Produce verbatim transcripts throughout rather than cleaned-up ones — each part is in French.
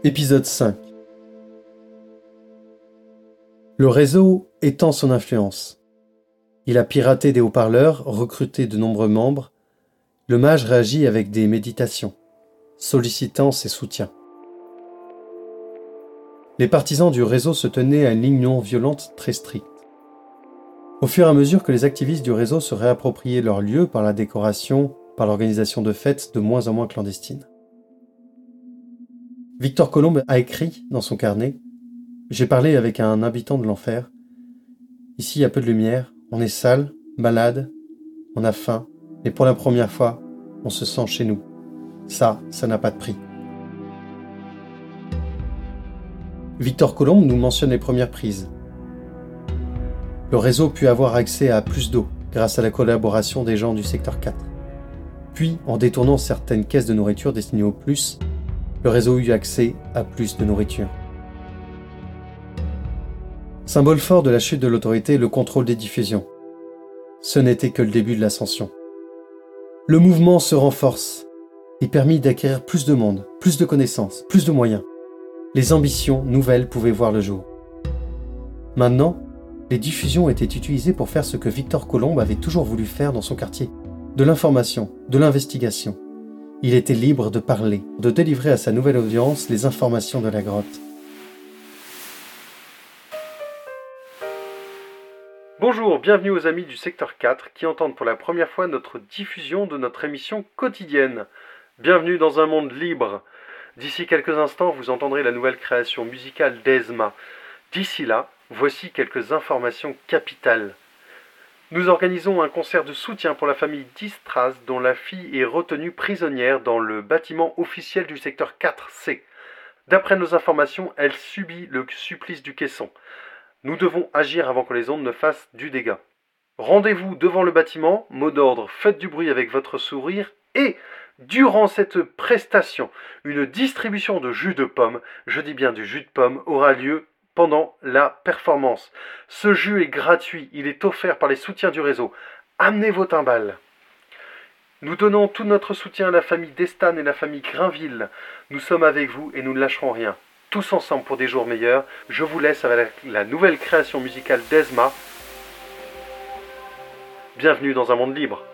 Épisode cinq. Le réseau étend son influence. Il a piraté des haut-parleurs, recruté de nombreux membres. Le mage réagit avec des méditations, sollicitant ses soutiens. Les partisans du réseau se tenaient à une ligne non violente très stricte. Au fur et à mesure que les activistes du réseau se réappropriaient leur lieu par la décoration, par l'organisation de fêtes de moins en moins clandestines. Victor Colombe a écrit dans son carnet « J'ai parlé avec un habitant de l'enfer. Ici, il y a peu de lumière, on est sale, malade, on a faim, mais pour la première fois, on se sent chez nous. Ça, ça n'a pas de prix. » Victor Colombe nous mentionne les premières prises. Le réseau put avoir accès à plus d'eau grâce à la collaboration des gens du secteur quatre. Puis, en détournant certaines caisses de nourriture destinées au plus, le réseau eut accès à plus de nourriture. Symbole fort de la chute de l'autorité, le contrôle des diffusions. Ce n'était que le début de l'ascension. Le mouvement se renforce et permit d'acquérir plus de monde, plus de connaissances, plus de moyens. Les ambitions nouvelles pouvaient voir le jour. Maintenant, les diffusions étaient utilisées pour faire ce que Victor Colombe avait toujours voulu faire dans son quartier, de l'information, de l'investigation. Il était libre de parler, de délivrer à sa nouvelle audience les informations de la grotte. Bonjour, bienvenue aux amis du secteur quatre qui entendent pour la première fois notre diffusion de notre émission quotidienne. Bienvenue dans un monde libre. D'ici quelques instants, vous entendrez la nouvelle création musicale d'Ezma. D'ici là, voici quelques informations capitales. Nous organisons un concert de soutien pour la famille d'Istraz dont la fille est retenue prisonnière dans le bâtiment officiel du secteur quatre C. D'après nos informations, elle subit le supplice du caisson. Nous devons agir avant que les ondes ne fassent du dégât. Rendez-vous devant le bâtiment, mot d'ordre, faites du bruit avec votre sourire et, durant cette prestation, une distribution de jus de pomme, je dis bien du jus de pomme, aura lieu pendant la performance. Ce jus est gratuit, il est offert par les soutiens du réseau. Amenez vos timbales. Nous donnons tout notre soutien à la famille Destan et la famille Grainville. Nous sommes avec vous et nous ne lâcherons rien. Tous ensemble pour des jours meilleurs. Je vous laisse avec la nouvelle création musicale d'Ezma. Bienvenue dans un monde libre.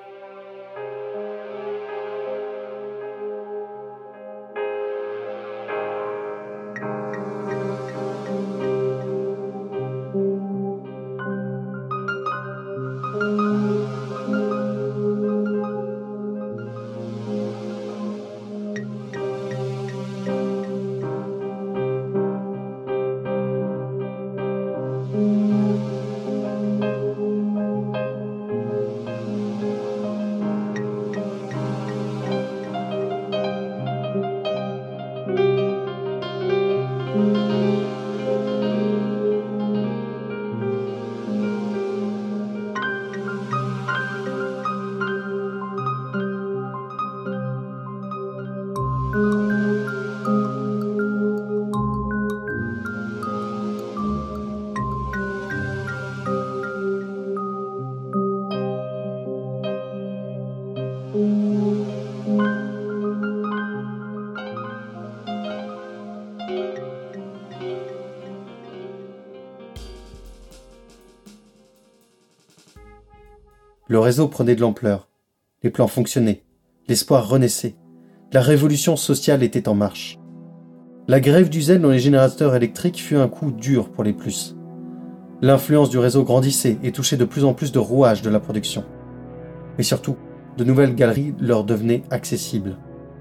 Le réseau prenait de l'ampleur. Les plans fonctionnaient. L'espoir renaissait. La révolution sociale était en marche. La grève du zèle dans les générateurs électriques fut un coup dur pour les plus. L'influence du réseau grandissait et touchait de plus en plus de rouages de la production. Mais surtout, de nouvelles galeries leur devenaient accessibles.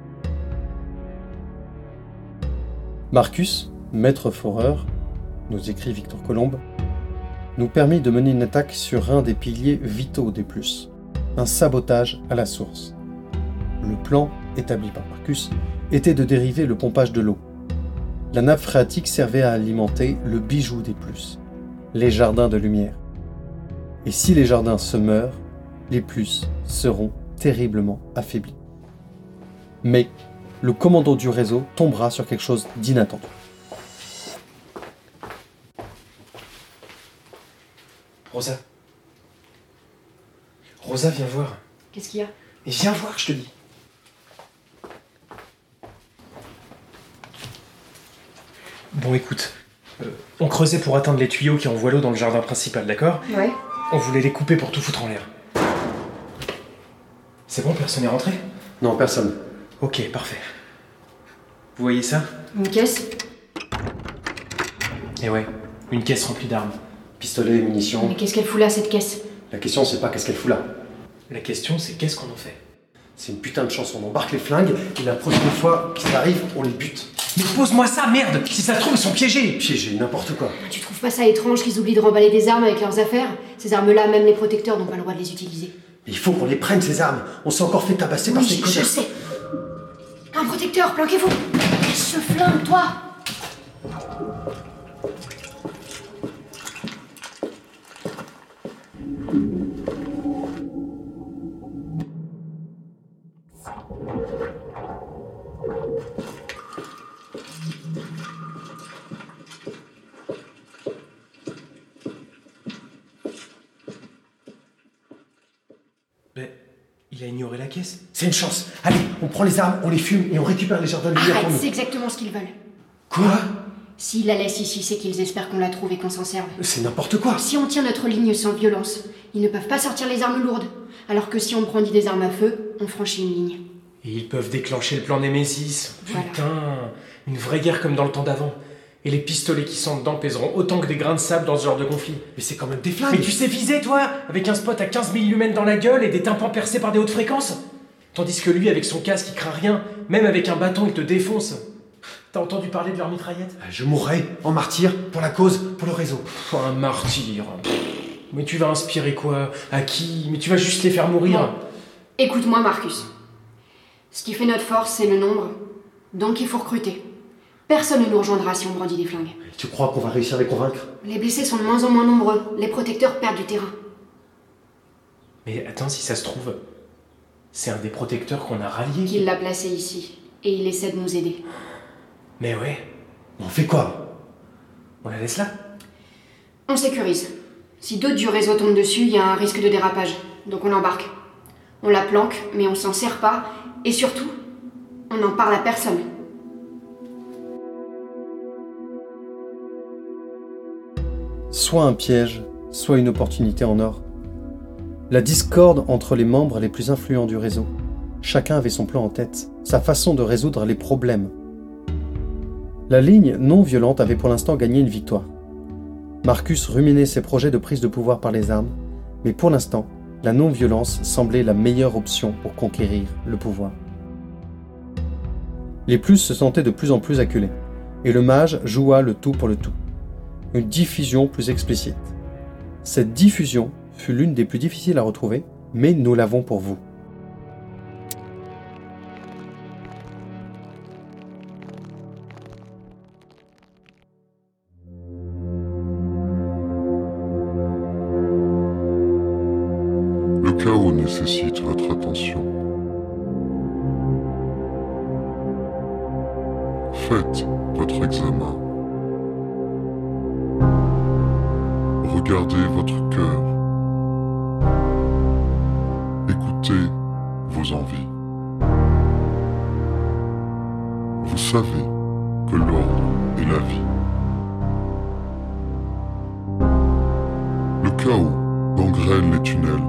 Marcus, maître foreur, nous écrit Victor Colombe, nous permit de mener une attaque sur un des piliers vitaux des plus, un sabotage à la source. Le plan, établi par Marcus, était de dériver le pompage de l'eau. La nappe phréatique servait à alimenter le bijou des plus, les jardins de lumière. Et si les jardins se meurent, les plus seront terriblement affaiblis. Mais le commandant du réseau tombera sur quelque chose d'inattendu. Rosa. Rosa, viens voir. Qu'est-ce qu'il y a? Mais viens voir, je te dis. Bon, écoute, euh, on creusait pour atteindre les tuyaux qui envoient l'eau dans le jardin principal, d'accord ? Ouais. On voulait les couper pour tout foutre en l'air. C'est bon, personne n'est rentré ? Non, personne. Ok, parfait. Vous voyez ça ? Une caisse. Eh ouais, une caisse remplie d'armes. Pistolet, munitions. Mais qu'est-ce qu'elle fout là, cette caisse ? La question, c'est pas qu'est-ce qu'elle fout là. La question, c'est qu'est-ce qu'on en fait ? C'est une putain de chance, on embarque les flingues, et la prochaine fois qu'ils arrivent, on les bute. Mais pose-moi ça, merde ! Si ça se trouve, ils sont piégés ! Piégés, n'importe quoi. Tu trouves pas ça étrange qu'ils oublient de remballer des armes avec leurs affaires ? Ces armes-là, même les protecteurs n'ont pas le droit de les utiliser. Mais il faut qu'on les prenne, ces armes. On s'est encore fait tabasser par Oui, ces je connards. sais. Un protecteur, planquez-vous. Lâche ce flingue, toi. Mais il a ignoré la caisse. C'est une chance. Allez, on prend les armes, on les fume et on récupère les jardins de lumière Arrête, pour nous. c'est exactement ce qu'ils veulent. Quoi ? S'ils la laissent ici, c'est qu'ils espèrent qu'on la trouve et qu'on s'en serve. C'est n'importe quoi. Si on tient notre ligne sans violence, ils ne peuvent pas sortir les armes lourdes. Alors que si on brandit des armes à feu, on franchit une ligne. Et ils peuvent déclencher le plan Némésis. Voilà. Putain, une vraie guerre comme dans le temps d'avant. Et les pistolets qui sont dedans pèseront autant que des grains de sable dans ce genre de conflit. Mais c'est quand même des flingues. Mais tu sais viser, toi, avec un spot à quinze mille lumens dans la gueule et des tympans percés par des hautes fréquences. Tandis que lui, avec son casque, il craint rien. Même avec un bâton, il te défonce. T'as entendu parler de leur mitraillette ? Je mourrai en martyr pour la cause, pour le réseau. Oh, un martyr. Mais tu vas inspirer quoi ? À qui ? Mais tu vas juste les faire mourir. Bon. Écoute-moi, Marcus. Ce qui fait notre force, c'est le nombre. Donc il faut recruter. Personne ne nous rejoindra si on brandit des flingues. Tu crois qu'on va réussir à les convaincre ? Les blessés sont de moins en moins nombreux. Les protecteurs perdent du terrain. Mais attends, si ça se trouve, c'est un des protecteurs qu'on a rallié. Qu'il l'a placé ici. Et il essaie de nous aider. Mais ouais, On fait quoi ? on la laisse là. On sécurise. Si d'autres du réseau tombent dessus, il y a un risque de dérapage. Donc on l'embarque. On la planque, mais on s'en sert pas. Et surtout, on n'en parle à personne. Soit un piège, soit une opportunité en or. La discorde entre les membres les plus influents du réseau. Chacun avait son plan en tête, sa façon de résoudre les problèmes. La ligne non violente avait pour l'instant gagné une victoire. Marcus ruminait ses projets de prise de pouvoir par les armes, mais pour l'instant, la non-violence semblait la meilleure option pour conquérir le pouvoir. Les plus se sentaient de plus en plus acculés, et le mage joua le tout pour le tout. Une diffusion plus explicite. Cette diffusion fut l'une des plus difficiles à retrouver, mais nous l'avons pour vous. Le chaos nécessite votre attention. Faites votre examen. Regardez votre cœur. Écoutez vos envies. Vous savez que l'ordre est la vie. Le chaos gangrène les tunnels.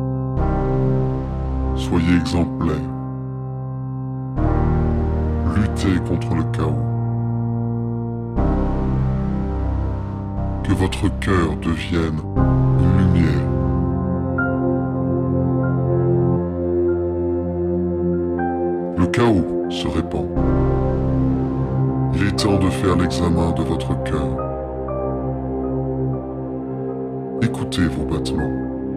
Soyez exemplaires. Luttez contre le chaos. Que votre cœur devienne une lumière. Le chaos se répand. Il est temps de faire l'examen de votre cœur. Écoutez vos battements.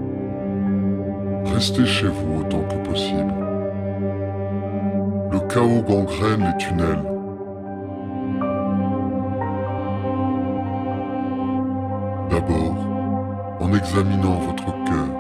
Restez chez vous autant que possible. Le chaos gangrène les tunnels. D'abord, en examinant votre cœur.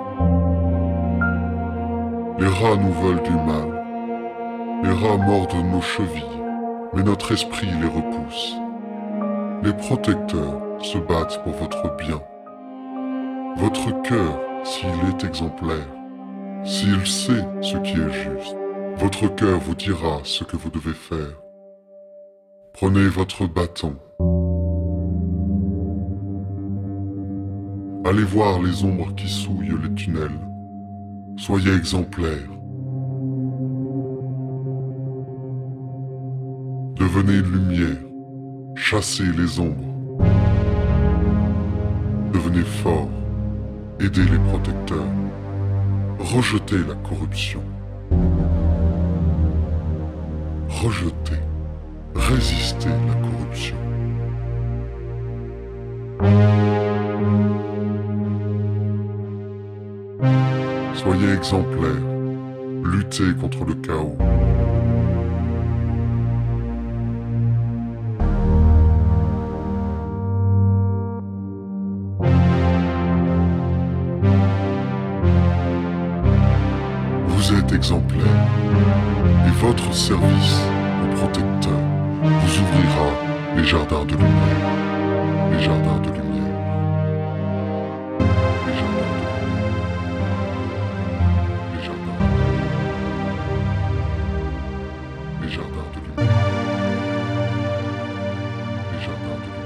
Les rats nous veulent du mal. Les rats mordent nos chevilles, mais notre esprit les repousse. Les protecteurs se battent pour votre bien. Votre cœur, s'il est exemplaire, s'il sait ce qui est juste, votre cœur vous dira ce que vous devez faire. Prenez votre bâton Allez voir les ombres qui souillent les tunnels. Soyez exemplaires. Devenez lumière. Chassez les ombres. Devenez fort. Aidez les protecteurs. Rejetez la corruption. Rejetez. Résistez la corruption. Soyez exemplaires. Luttez contre le chaos. Vous êtes exemplaire. Et votre service au protecteur vous ouvrira les jardins de lumière. Les jardins de lumière. Les jardins de lumière. Les jardins. Les jardins de lumière. Les jardins de lumière.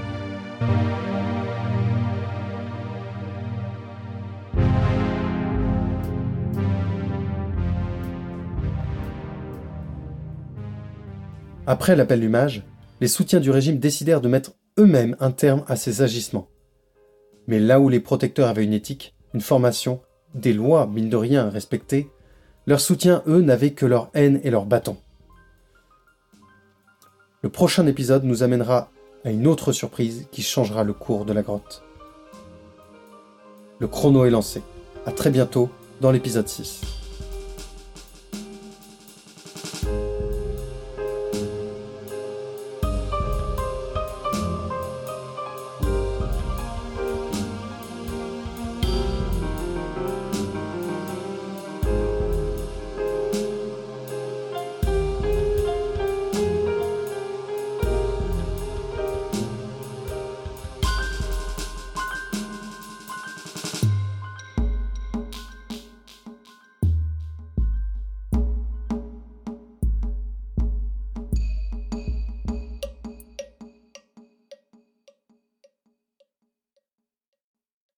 Après l'appel du mage, les soutiens du régime décidèrent de mettre eux-mêmes un terme à ces agissements. Mais là où les protecteurs avaient une éthique, une formation, des lois, mine de rien, respectées, leurs soutiens, eux, n'avaient que leur haine et leur bâton. Le prochain épisode nous amènera à une autre surprise qui changera le cours de la grotte. Le chrono est lancé. À très bientôt dans l'épisode six.